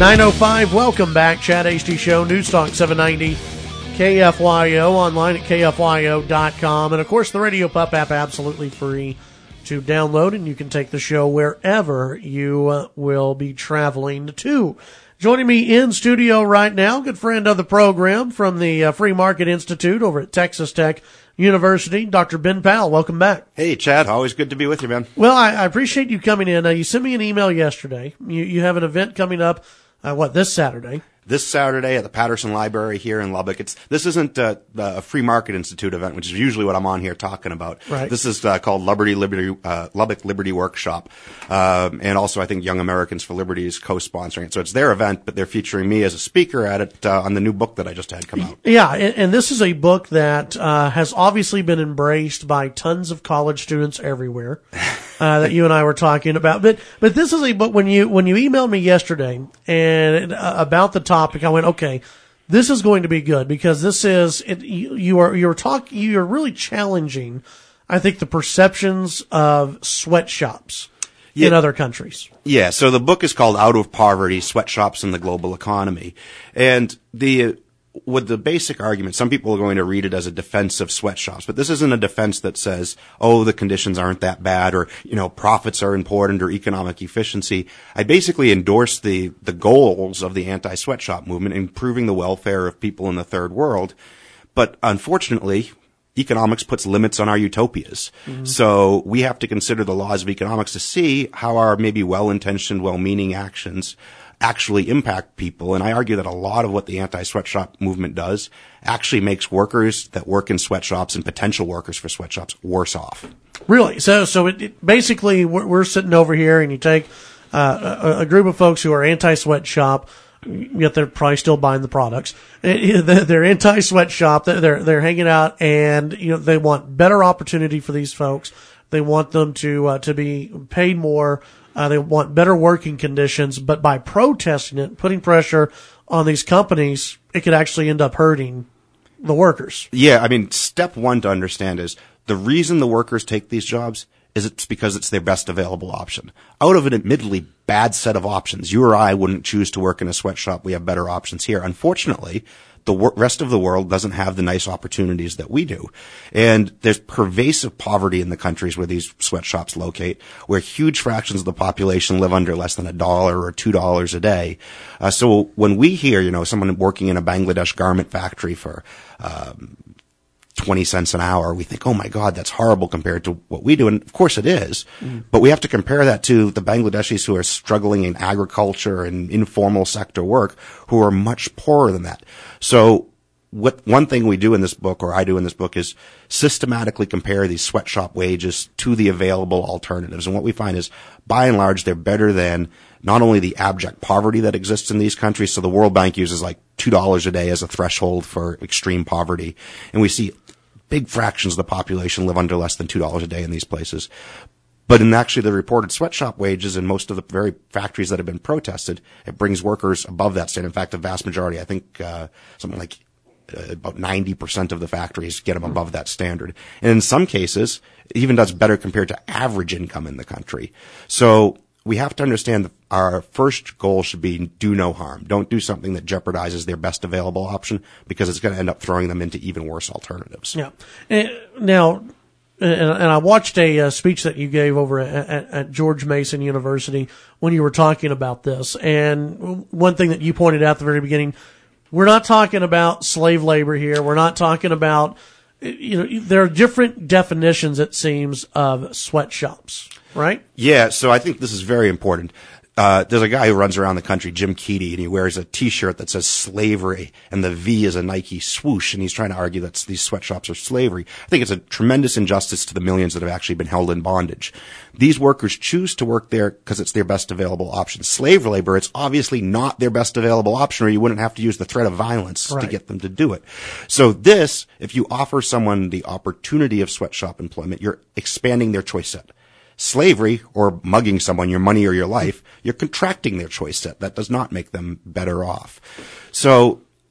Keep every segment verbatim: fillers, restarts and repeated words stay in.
nine oh five, welcome back. Chad Hasty Show, Newstalk seven ninety, K F Y O, online at K F Y O dot com. And, of course, the Radio Pup app, absolutely free to download, and you can take the show wherever you uh, will be traveling to. Joining me in studio right now, good friend of the program from the uh, Free Market Institute over at Texas Tech University, Doctor Ben Powell. Welcome back. Hey, Chad. Always good to be with you, man. Well, I, I appreciate you coming in. Uh, you sent me an email yesterday. You, you have an event coming up, uh, what, this Saturday? This Saturday at the Patterson Library here in Lubbock. It's This isn't uh, a Free Market Institute event, which is usually what I'm on here talking about. Right. This is uh, called Liberty, Liberty, uh, Lubbock Liberty Workshop. Um, and also, I think Young Americans for Liberty is co-sponsoring it. So it's their event, but they're featuring me as a speaker at it uh, on the new book that I just had come out. Yeah, and, and this is a book that uh, has obviously been embraced by tons of college students everywhere uh, that you and I were talking about. But but this is a book, when you when you emailed me yesterday and uh, about the topic, I went, okay, this is going to be good, because this is it, you, you are you're talk you're really challenging, I think, the perceptions of sweatshops yeah. in other countries. Yeah. So the book is called Out of Poverty: Sweatshops in the Global Economy, and the with the basic argument, some people are going to read it as a defense of sweatshops, but this isn't a defense that says, oh, the conditions aren't that bad, or, you know, profits are important, or economic efficiency. I basically endorse the, the goals of the anti-sweatshop movement, improving the welfare of people in the third world. But unfortunately, economics puts limits on our utopias. Mm-hmm. So we have to consider the laws of economics to see how our maybe well-intentioned, well-meaning actions actually impact people. And I argue that a lot of what the anti-sweatshop movement does actually makes workers that work in sweatshops and potential workers for sweatshops worse off. Really? So, so it, it basically we're, we're sitting over here, and you take uh, a, a group of folks who are anti-sweatshop, yet they're probably still buying the products. They're anti-sweatshop. They're they're hanging out, and you know they want better opportunity for these folks. They want them to uh, to be paid more. Uh, they want better working conditions, but by protesting it, putting pressure on these companies, it could actually end up hurting the workers. Yeah, I mean, step one to understand is the reason the workers take these jobs is it's because it's their best available option. Out of an admittedly bad set of options, you or I wouldn't choose to work in a sweatshop. We have better options here. Unfortunately, the rest of the world doesn't have the nice opportunities that we do. And there's pervasive poverty in the countries where these sweatshops locate, where huge fractions of the population live under less than a dollar or two dollars a day. Uh, so when we hear, you know, someone working in a Bangladesh garment factory for, um, twenty cents an hour, we think, oh my God, that's horrible compared to what we do. And of course it is. Mm. But we have to compare that to the Bangladeshis who are struggling in agriculture and informal sector work, who are much poorer than that. So what one thing we do in this book, or I do in this book, is systematically compare these sweatshop wages to the available alternatives. And what we find is, by and large, they're better than not only the abject poverty that exists in these countries. So the World Bank uses like two dollars a day as a threshold for extreme poverty. And we see big fractions of the population live under less than two dollars a day in these places. But in actually the reported sweatshop wages in most of the very factories that have been protested, it brings workers above that standard. In fact, the vast majority, I think uh, something like uh, about ninety percent of the factories get them above that standard. And in some cases, it even does better compared to average income in the country. So we have to understand that our first goal should be do no harm. Don't do something that jeopardizes their best available option, because it's going to end up throwing them into even worse alternatives. Yeah. And now, and, and I watched a uh, speech that you gave over at, at, at George Mason University when you were talking about this. And one thing that you pointed out at the very beginning, we're not talking about slave labor here. We're not talking about, you know, there are different definitions, it seems, of sweatshops. Right? Yeah, so I think this is very important. Uh, there's a guy who runs around the country, Jim Keedy, and he wears a T-shirt that says slavery, and the V is a Nike swoosh, and he's trying to argue that these sweatshops are slavery. I think it's a tremendous injustice to the millions that have actually been held in bondage. These workers choose to work there because it's their best available option. Slave labor, it's obviously not their best available option, or you wouldn't have to use the threat of violence right. to get them to do it. So this, if you offer someone the opportunity of sweatshop employment, you're expanding their choice set. Slavery, or mugging someone, your money or your life, you're contracting their choice set. That does not make them better off. So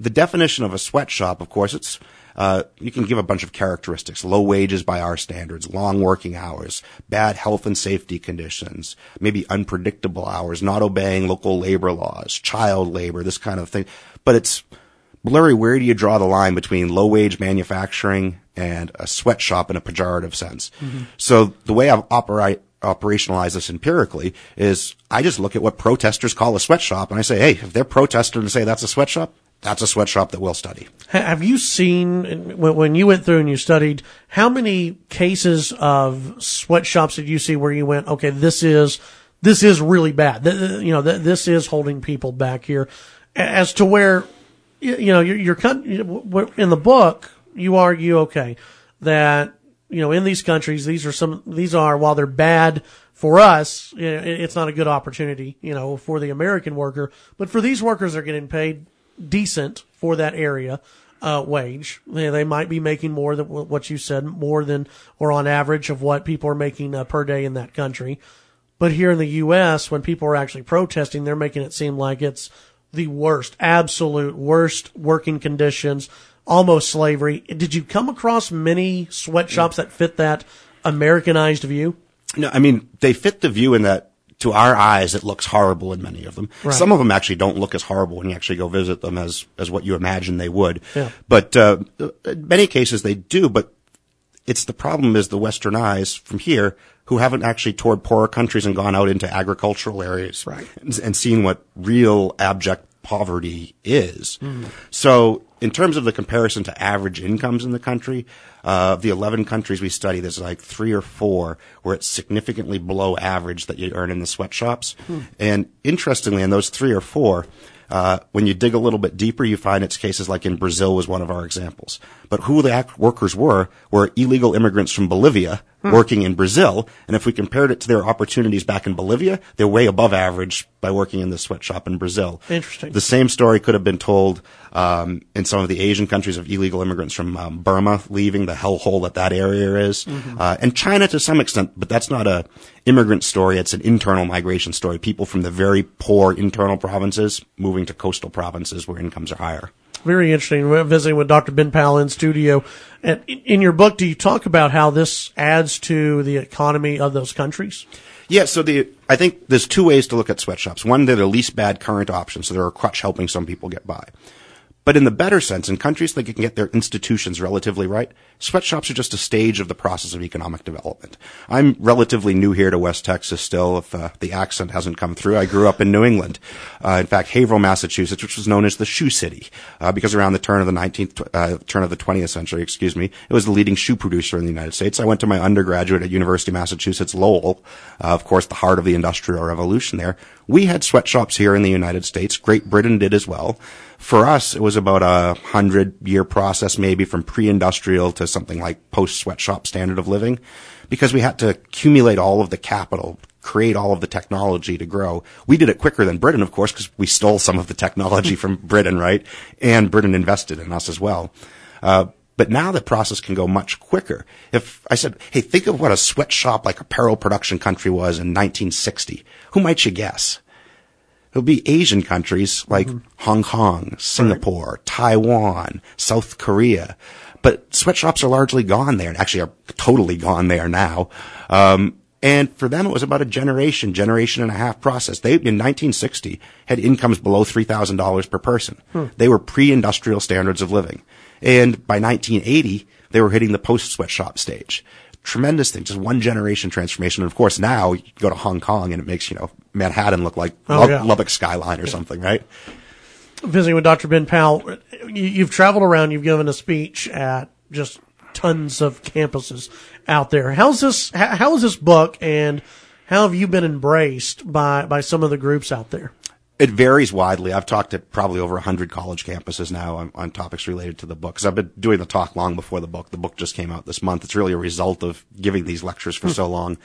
the definition of a sweatshop, of course, it's uh, you can give a bunch of characteristics: low wages by our standards, long working hours, bad health and safety conditions, maybe unpredictable hours, not obeying local labor laws, child labor, this kind of thing. But it's blurry. Where do you draw the line between low wage manufacturing and a sweatshop in a pejorative sense? Mm-hmm. So the way I've operate operationalize this empirically is I just look at what protesters call a sweatshop and I say, hey, if they're protesting and say that's a sweatshop, that's a sweatshop that we'll study. Have you seen, when you went through and you studied, how many cases of sweatshops did you see where you went, okay, this is, this is really bad. You know, this is holding people back here, as to where, you know, you're, you're in the book, you argue, okay, that, you know, in these countries, these are some, these are, while they're bad for us, it's not a good opportunity, you know, for the American worker. But for these workers, they're getting paid decent for that area, uh, wage. They, they might be making more than what you said, more than, or on average of what people are making uh, per day in that country. But here in the U S, when people are actually protesting, they're making it seem like it's the worst, absolute worst working conditions, almost slavery. Did you come across many sweatshops that fit that Americanized view? No, I mean, they fit the view in that, to our eyes, it looks horrible in many of them. Right. Some of them actually don't look as horrible when you actually go visit them as, as what you imagine they would. Yeah. But, uh, in many cases they do, but it's the problem is the Western eyes from here who haven't actually toured poorer countries and gone out into agricultural areas. Right. And, and seen what real abject poverty is. Mm. So in terms of the comparison to average incomes in the country, uh, of the eleven countries we study, there's like three or four where it's significantly below average that you earn in the sweatshops. Mm. And interestingly, in those three or four, uh, when you dig a little bit deeper, you find it's cases like in Brazil was one of our examples. But who the act workers were, were illegal immigrants from Bolivia hmm. working in Brazil. And if we compared it to their opportunities back in Bolivia, they're way above average by working in the sweatshop in Brazil. Interesting. The same story could have been told um, in some of the Asian countries of illegal immigrants from um, Burma leaving, the hellhole that that area is. Mm-hmm. Uh, and China to some extent, but that's not a immigrant story. It's an internal migration story. People from the very poor internal provinces moving to coastal provinces where incomes are higher. Very interesting. We're visiting with Doctor Ben Powell in studio. And in your book, do you talk about how this adds to the economy of those countries? Yeah, so the I think there's two ways to look at sweatshops. One, they're the least bad current option, so they're a crutch helping some people get by. But in the better sense, in countries that can get their institutions relatively right, sweatshops are just a stage of the process of economic development. I'm relatively new here to West Texas still, if uh, the accent hasn't come through. I grew up in New England. Uh, in fact, Haverhill, Massachusetts, which was known as the Shoe City, uh, because around the turn of the nineteenth, uh, turn of the twentieth century, excuse me, it was the leading shoe producer in the United States. I went to my undergraduate at University of Massachusetts Lowell, uh, of course, the heart of the Industrial Revolution there. We had sweatshops here in the United States. Great Britain did as well. For us, it was about a hundred-year process, maybe from pre-industrial to something like post-sweatshop standard of living, because we had to accumulate all of the capital, create all of the technology to grow. We did it quicker than Britain, of course, because we stole some of the technology from Britain, right? And Britain invested in us as well. Uh, but now the process can go much quicker. If I said, hey, think of what a sweatshop like apparel production country was in nineteen sixty, who might you guess? It'll be Asian countries like mm-hmm. Hong Kong, Singapore, right. Taiwan, South Korea. But sweatshops are largely gone there, and actually are totally gone there now. Um, and for them, it was about a generation, generation and a half process. They, in nineteen sixty, had incomes below three thousand dollars per person. Hmm. They were pre-industrial standards of living. And by nineteen eighty, they were hitting the post-sweatshop stage. Tremendous thing, just one generation transformation. And of course, now you go to Hong Kong and it makes, you know, Manhattan look like oh, Lub- yeah. Lubbock skyline or something, right? Visiting with Doctor Ben Powell, you've traveled around, you've given a speech at just tons of campuses out there. How's this, how is this book and how have you been embraced by, by some of the groups out there? It varies widely. I've talked at probably over one hundred college campuses now on, on topics related to the book, because I've been doing the talk long before the book. The book just came out this month. It's really a result of giving these lectures for so long.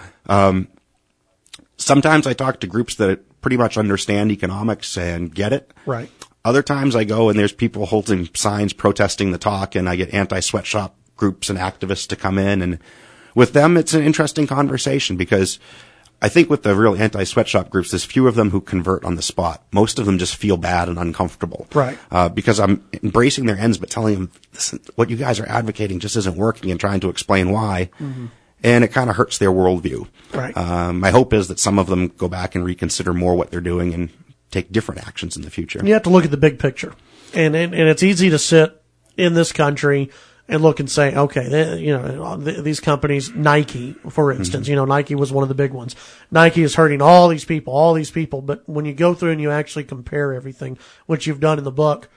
Um, sometimes I talk to groups that pretty much understand economics and get it. Right. Other times I go and there's people holding signs protesting the talk, and I get anti-sweatshop groups and activists to come in. And with them, it's an interesting conversation because I think with the real anti-sweatshop groups, there's few of them who convert on the spot. Most of them just feel bad and uncomfortable. Right. Uh, because I'm embracing their ends, but telling them, listen, what you guys are advocating just isn't working, and trying to explain why. Mm-hmm. And it kind of hurts their worldview. Right. Um, my hope is that some of them go back and reconsider more what they're doing and take different actions in the future. You have to look at the big picture. And, and, and it's easy to sit in this country and look and say, okay, they, you know, these companies, Nike, for instance, mm-hmm. you know, Nike was one of the big ones. Nike is hurting all these people, all these people. But when you go through and you actually compare everything, which you've done in the book,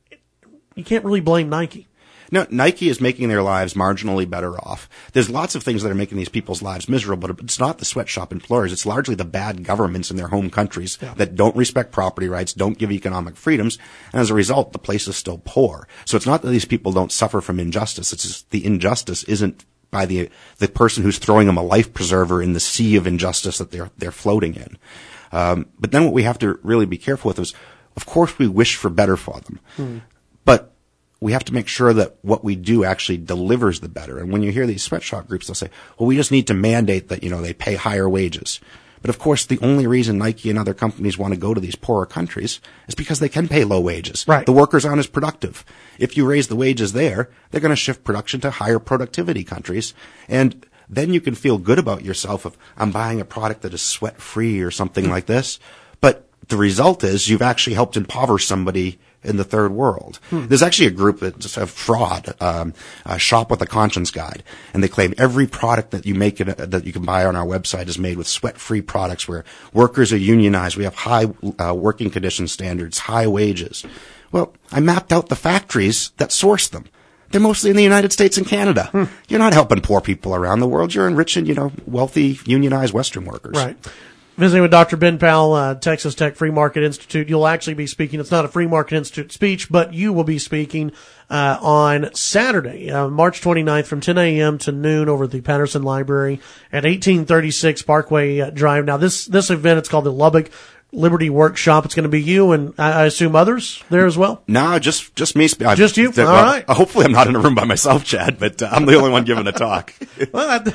you can't really blame Nike. No, Nike is making their lives marginally better off. There's lots of things that are making these people's lives miserable, but it's not the sweatshop employers. It's largely the bad governments in their home countries yeah. that don't respect property rights, don't give economic freedoms, and as a result, the place is still poor. So it's not that these people don't suffer from injustice. It's just the injustice isn't by the the person who's throwing them a life preserver in the sea of injustice that they're they're floating in. Um, but then what we have to really be careful with is, of course, we wish for better for them, hmm. but we have to make sure that what we do actually delivers the better. And when you hear these sweatshop groups, they'll say, well, we just need to mandate that, you know, they pay higher wages. But of course, the only reason Nike and other companies want to go to these poorer countries is because they can pay low wages. Right. The workers aren't as productive. If you raise the wages there, they're going to shift production to higher productivity countries. And then you can feel good about yourself if I'm buying a product that is sweat free or something like this. But the result is you've actually helped impoverish somebody in the third world. Hmm. There's actually a group that's a fraud, um, a Shop with a Conscience Guide, and they claim every product that you make in a, that you can buy on our website is made with sweat-free products where workers are unionized. We have high uh, working condition standards, high wages. Well, I mapped out the factories that source them. They're mostly in the United States and Canada. Hmm. You're not helping poor people around the world. You're enriching, you know, wealthy, unionized Western workers. Right. Visiting with Doctor Ben Powell, uh, Texas Tech Free Market Institute. You'll actually be speaking. It's not a Free Market Institute speech, but you will be speaking uh, on Saturday, uh, March twenty-ninth from ten a.m. to noon over at the Patterson Library at eighteen thirty-six Parkway uh, Drive. Now, this this event, it's called the Lubbock Liberty Workshop. It's going to be you and I, I assume others there as well? No, just just me. I, just you? The, All well, right. Hopefully I'm not in a room by myself, Chad, but uh, I'm the only one giving a talk. Well, that,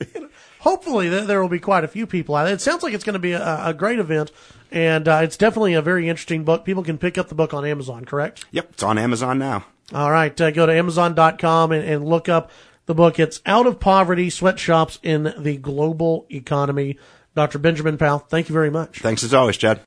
hopefully there will be quite a few people out. It sounds like it's going to be a, a great event, and uh, it's definitely a very interesting book. People can pick up the book on Amazon, correct? Yep, it's on Amazon now. All right, uh, go to amazon dot com and, and look up the book. It's Out of Poverty, Sweatshops in the Global Economy. Doctor Benjamin Powell, thank you very much. Thanks as always, Chad.